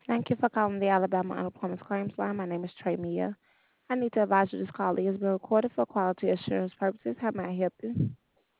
Thank you for calling the Alabama Unemployment Claims Line. My name is Trey Mia. I need to advise you this call is being recorded for quality assurance purposes. How may I help you?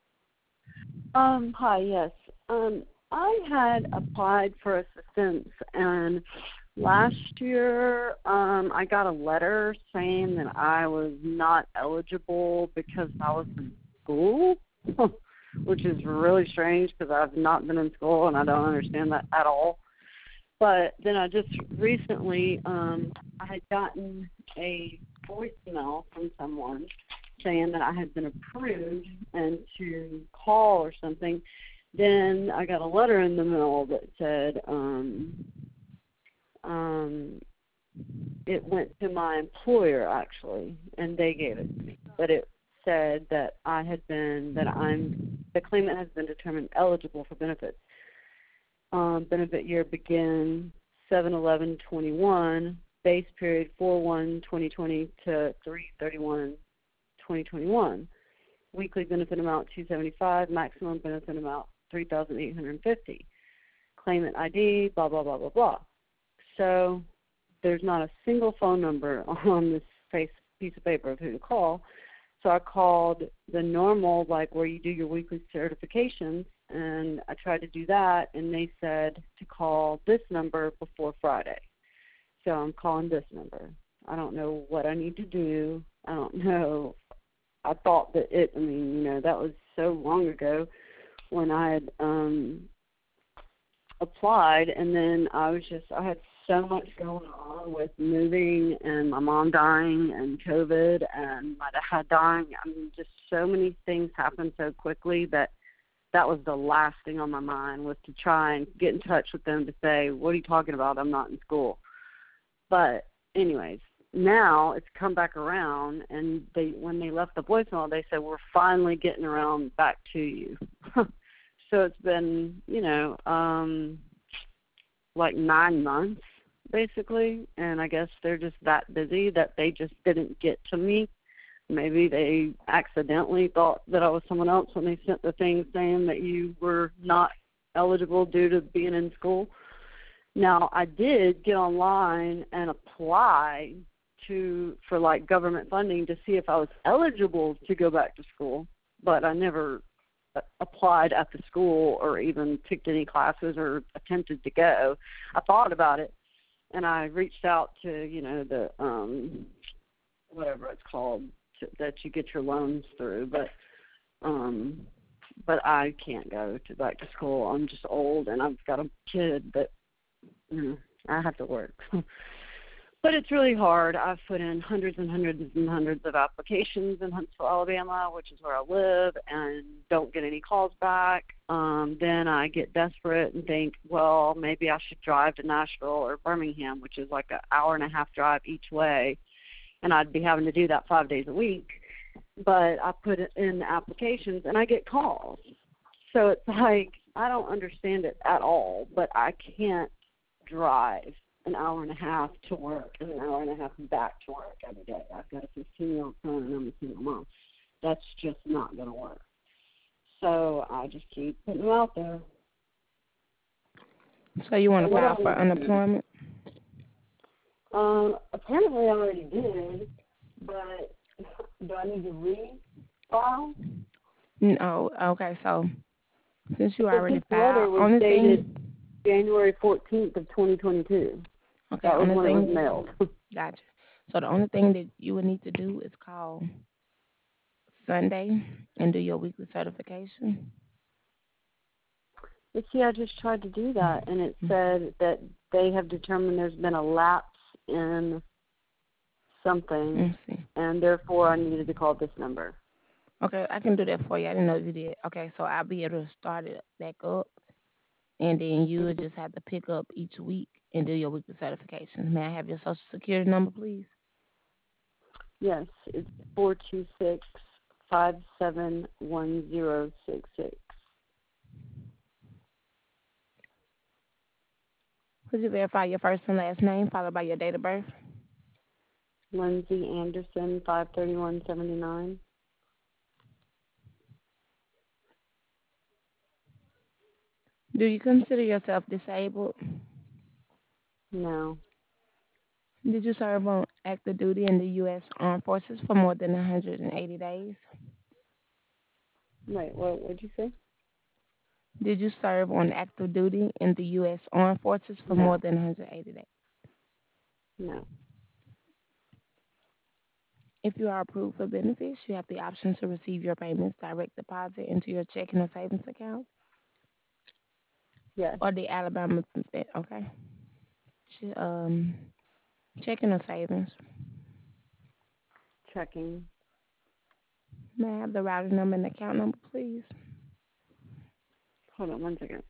Hi, yes. I had applied for assistance, and last year I got a letter saying that I was not eligible because I was in school, which is really strange because I've not been in school and I don't understand that at all. But then I just recently, I had gotten a voicemail from someone saying that I had been approved and to call or something. Then I got a letter in the mail that said it went to my employer actually, and they gave it to me. But it said that the claimant has been determined eligible for benefits. Benefit year begin 7/11/21, base period 4/1/2020 to 3/31/2021. Weekly benefit amount $275, maximum benefit amount $3,850. Claimant ID, blah blah blah blah blah. So there's not a single phone number on this piece of paper of who to call. So I called the normal, like where you do your weekly certifications, and I tried to do that, and they said to call this number before Friday. So I'm calling this number. I don't know what I need to do. I don't know. I thought that that was so long ago when I had applied, and then I had so much going on with moving and my mom dying and COVID and my dad dying. I mean, just so many things happened so quickly that was the last thing on my mind, was to try and get in touch with them to say, what are you talking about? I'm not in school. But anyways, now it's come back around, and when they left the voicemail, they said, we're finally getting around back to you. So it's been, like 9 months, basically, and I guess they're just that busy that they just didn't get to me. Maybe they accidentally thought that I was someone else when they sent the thing saying that you were not eligible due to being in school. Now, I did get online and apply for like government funding to see if I was eligible to go back to school, but I never applied at the school or even picked any classes or attempted to go. I thought about it, and I reached out to, the whatever it's called that you get your loans through, but I can't go back to school. I'm just old, and I've got a kid that I have to work. But it's really hard. I've put in hundreds and hundreds and hundreds of applications in Huntsville, Alabama, which is where I live, and don't get any calls back. Then I get desperate and think, well, maybe I should drive to Nashville or Birmingham, which is like an hour and a half drive each way, and I'd be having to do that 5 days a week. But I put it in the applications, and I get calls. So it's like, I don't understand it at all, but I can't drive an hour and a half to work and an hour and a half back to work every day. I've got a 15-year-old son and I'm a single mom. That's just not going to work. So I just keep putting them out there. So you want to file for unemployment? Apparently I already did, but do I need to refile? No. Okay, so since you already This letter filed, was dated January 14th of 2022. Okay, that was when it was mailed. Gotcha. So the only thing that you would need to do is call Sunday and do your weekly certification. You see, I just tried to do that, and it said that they have determined there's been a lapse in something, and therefore I needed to call this number. Okay, I can do that for you. I didn't know you did. Okay, so I'll be able to start it back up, and then you would just have to pick up each week and do your weekly certification. May I have your Social Security number, please? Yes, it's 426-571066. Could you verify your first and last name, followed by your date of birth? Lindsay Anderson, 53179. Do you consider yourself disabled? No. Did you serve on active duty in the U.S. Armed Forces for more than 180 days? Wait, what would you say? Did you serve on active duty in the U.S. Armed Forces for more No. than 180 days? No. If you are approved for benefits, you have the option to receive your payments direct deposit into your checking or savings account Yes. or the Alabama, okay? Ch- Um, checking or savings. Checking. May I have the routing number and account number, please? Hold on 1 second.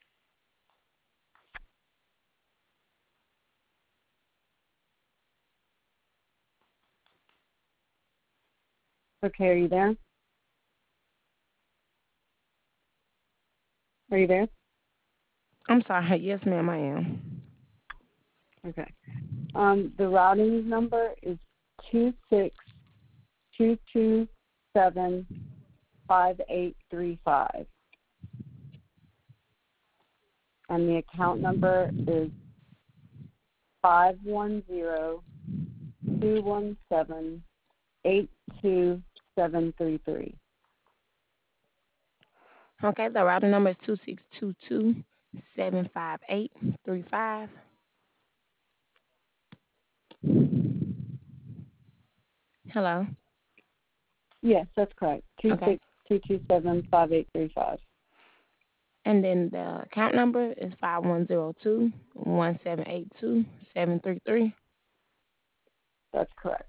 Okay, are you there? Are you there? I'm sorry. Yes, ma'am, I am. Okay. The routing number is 262275835. And the account number is 510-217-82733. Okay, the routing number is 2622-758-35. Hello. Yes, that's correct. Okay. 262275835. And then the account number is 5102-1782-733. That's correct.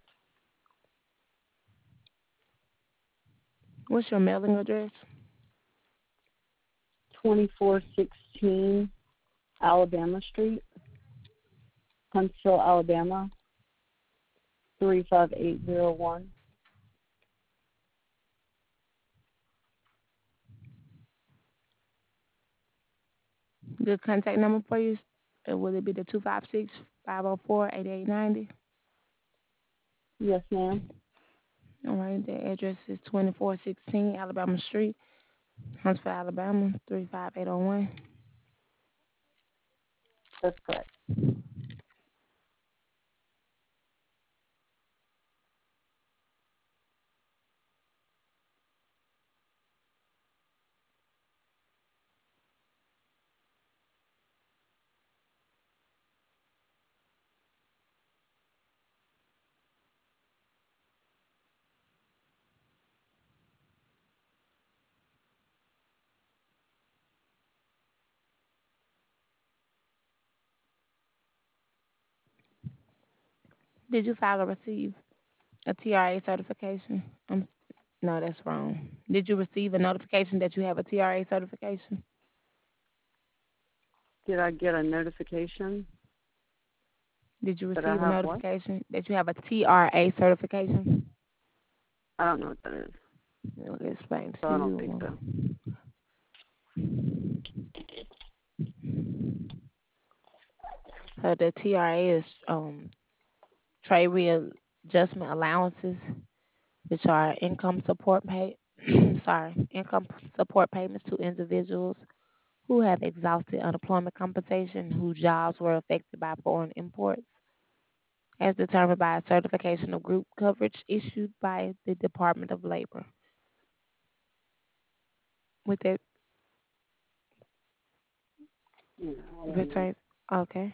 What's your mailing address? 2416 Alabama Street, Huntsville, Alabama, 35801. Good contact number for you? Will it be the 256-504-8890? Yes, ma'am. All right, the address is 2416 Alabama Street, Huntsville, Alabama, 35801. That's correct. Did you file or receive a TRA certification? No, that's wrong. Did you receive a notification that you have a TRA certification? Did I get a notification Did you that I receive a have what? notification that you have a TRA certification? I don't know what that is, Let me explain so to I don't think so. you. So the TRA is trade readjustment allowances, which are income support payments to individuals who have exhausted unemployment compensation, whose jobs were affected by foreign imports, as determined by a certification of group coverage issued by the Department of Labor. With it, Yeah, I don't know. return. Okay.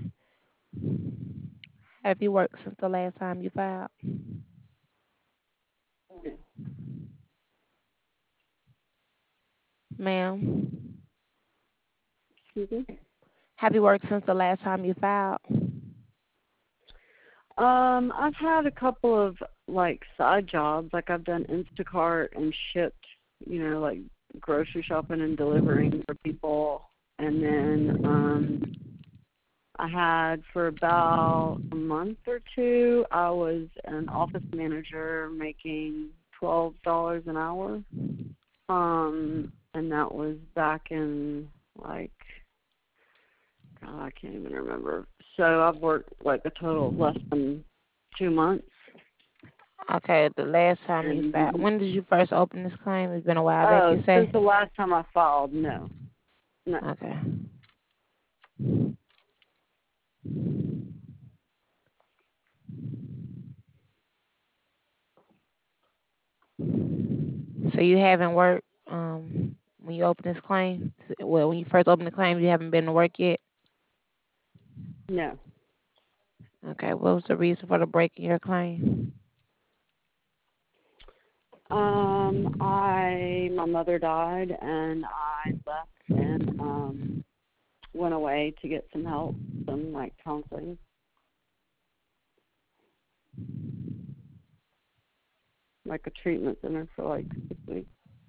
Have you worked since the last time you filed? Ma'am, Excuse me? have you worked since the last time you filed? I've had a couple of like side jobs, like I've done Instacart and shipped, like grocery shopping and delivering for people, and then I had for about a month or two, I was an office manager making $12 an hour, and that was back in like God, I can't even remember. So I've worked like a total of less than 2 months. Okay, the last time you filed. And When did you first open this claim? It's been a while back, you since say? the last time I filed, no. Okay. So you haven't worked when you open this claim? Well, when you first opened the claim, you haven't been to work yet? No. Okay, what was the reason for the break in your claim? My mother died, and I left and went away to get some help, some like counseling, like a treatment center for like 6 weeks.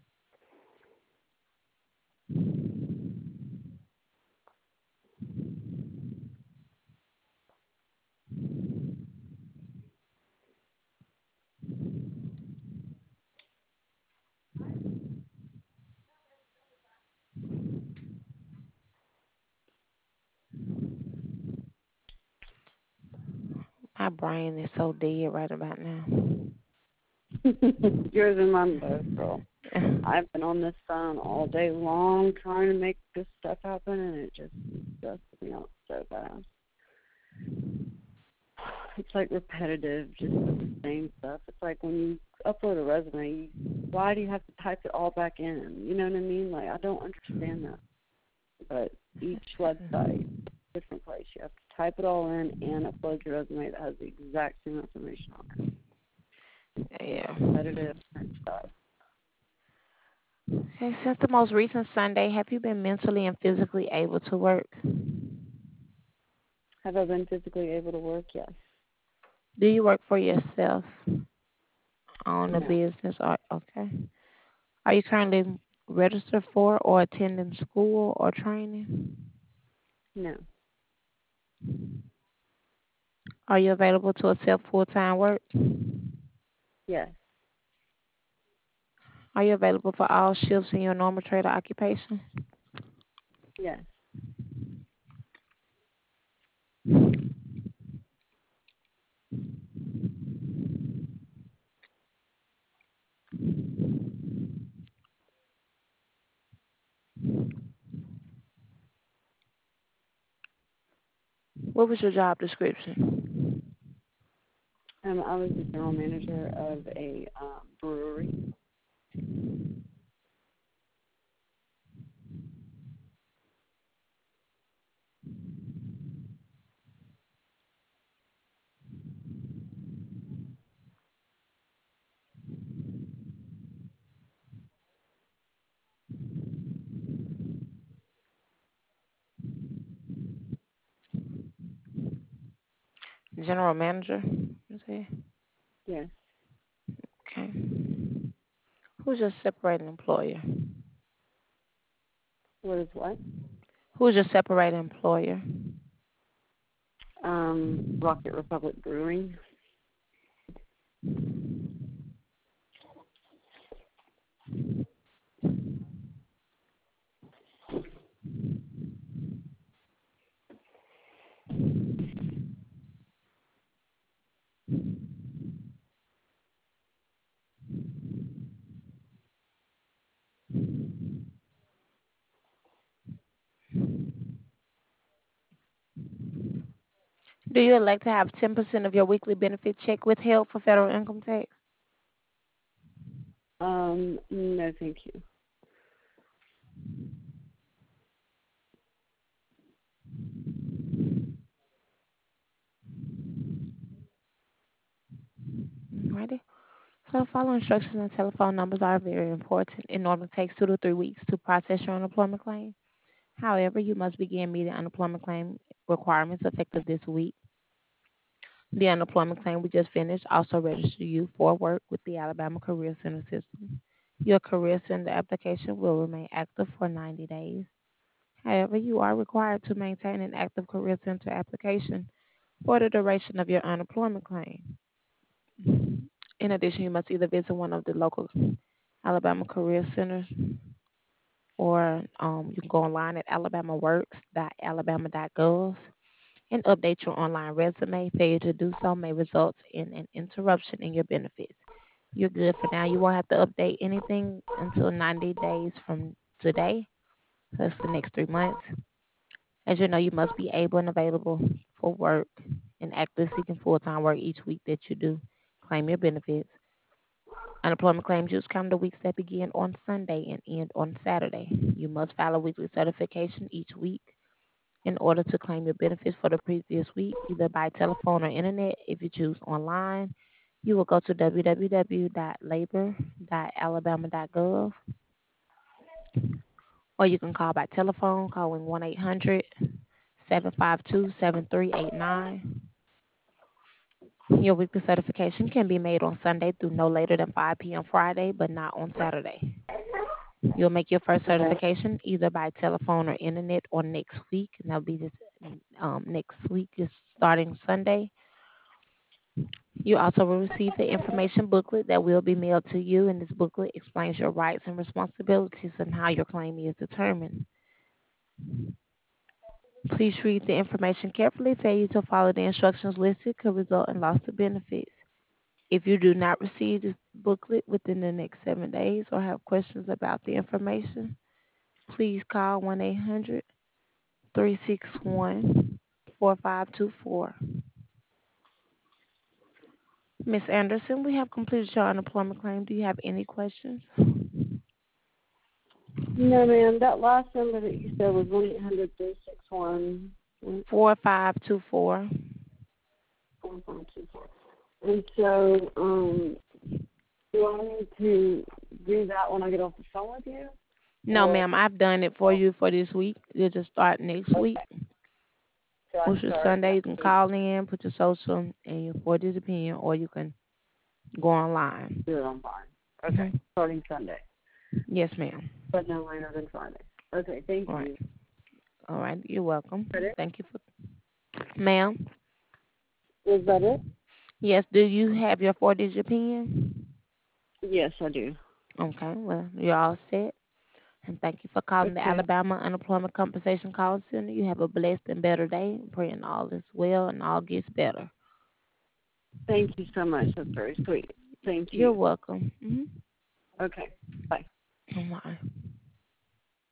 My brain is so dead right about now. Yours and mine both, girl. I've been on this phone all day long trying to make this stuff happen, and it just stresses me out so bad. It's like repetitive, just the same stuff. It's like when you upload a resume, why do you have to type it all back in? You know what I mean? Like, I don't understand that. But each website, different place, you have to type it all in and upload your resume that has the exact same information on it. Yeah. Repetitive and stuff. Okay, since the most recent Sunday, have you been mentally and physically able to work? Have I been physically able to work? Yes. Do you work for yourself on a No. business or okay? Are you currently registered for or attending school or training? No. Are you available to accept full-time work? Yes. Are you available for all shifts in your normal trade or occupation? Yes. What was your job description? I was the general manager of a brewery. General manager? Okay. Yes. Okay. Who's your separating employer? What is what? Who's your separating employer? Rocket Republic Brewing. Do you elect to have 10% of your weekly benefit check withheld for federal income tax? No, thank you. Alrighty. So the following instructions and telephone numbers are very important. It normally takes 2 to 3 weeks to process your unemployment claim. However, you must begin meeting unemployment claim requirements effective this week. The unemployment claim we just finished also registers you for work with the Alabama Career Center system. Your Career Center application will remain active for 90 days. However, you are required to maintain an active Career Center application for the duration of your unemployment claim. In addition, you must either visit one of the local Alabama Career Centers or you can go online at alabamaworks.alabama.gov and update your online resume. Failure to do so may result in an interruption in your benefits. You're good for now. You won't have to update anything until 90 days from today. So that's the next 3 months. As you know, you must be able and available for work and actively seeking full-time work each week that you do claim your benefits. Unemployment claims use calendar weeks that begin on Sunday and end on Saturday. You must file a weekly certification each week in order to claim your benefits for the previous week, either by telephone or internet. If you choose online, you will go to www.labor.alabama.gov, or you can call by telephone calling 1-800-752-7389. Your weekly certification can be made on Sunday through no later than 5 p.m. Friday, but not on Saturday. You'll make your first Okay. certification either by telephone or internet or next week, and that'll be this next week is starting Sunday. You also will receive the information booklet that will be mailed to you, and this booklet explains your rights and responsibilities and how your claim is determined. Please read the information carefully. Failure to follow the instructions listed could result in loss of benefits. If you do not receive this booklet within the next 7 days or have questions about the information, please call 1-800-361-4524. Miss Anderson, we have completed your unemployment claim. Do you have any questions? No, ma'am. That last number that you said was 1-800-361. 4524. And so, do I need to do that when I get off the phone with you? No, Or, ma'am, I've done it for you for this week. You'll just start next week. okay, so I Which is start Sunday. You next can week. call in, put your social and your 4-digit PIN, or you can go online. Do it online. Okay, Hmm. starting Sunday, Yes, ma'am. but no later than Friday. Okay, thank All right. you. All right. You're welcome. Is that it? Thank you for, ma'am. Is that it? Yes. Do you have your 4-digit PIN? Yes, I do. Okay. Well, you're all set. And thank you for calling the Okay. Alabama Unemployment Compensation Call Center. You have a blessed and better day. Praying all is well and all gets better. Thank you so much. That's very sweet. Thank You're you. welcome. Okay. Bye. Bye.